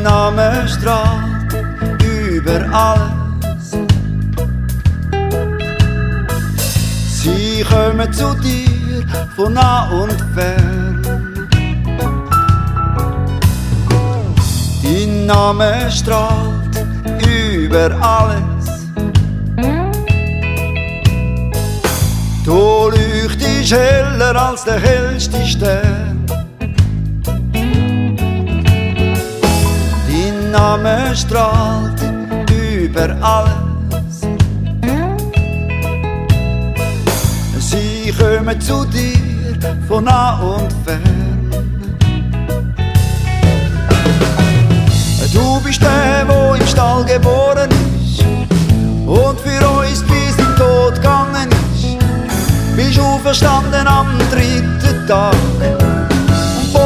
Name strahlt über alles. Sie kommen zu dir von nah und fern. Dein Name strahlt über alles. Du leuchtest heller als der hellste Stern. Dein Name strahlt über alles. Sie kommen zu dir von nah und fern. Du bist der, der im Stall geboren ist und für uns bis in den Tod gegangen ist. Bist auferstanden am dritten Tag.